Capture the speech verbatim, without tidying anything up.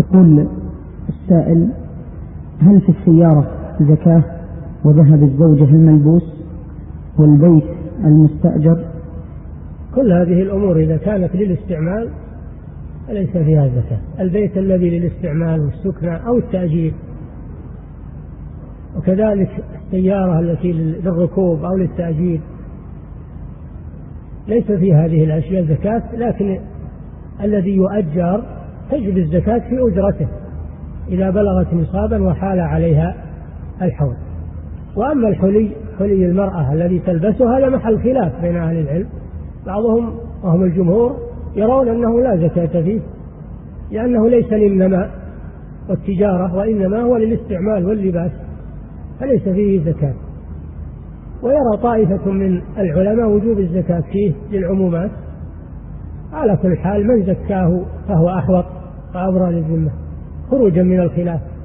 يقول السائل: هل في السيارة زكاة وذهب الزوجة الملبوس والبيت المستأجر؟ كل هذه الأمور إذا كانت للاستعمال ليس فيها زكاة. البيت الذي للاستعمال والسكنة أو التأجير، وكذلك السيارة التي للركوب أو للتأجير ليس في هذه الأشياء زكاة، لكن الذي يؤجر تجب الزكاة في أجرته إذا بلغت نصابا وحال عليها الحول. وأما الحلي، حلي المرأة الذي تلبسه، هذا محل خلاف بين أهل العلم، بعضهم وهم الجمهور يرون أنه لا زكاة فيه لأنه ليس للنماء والتجارة، وإنما هو للاستعمال واللباس فليس فيه زكاة. ويرى طائفة من العلماء وجوب الزكاة فيه للعمومات. على كل حال من زكاه فهو أحوط وأبرى للذمة خروجا من الخلاف.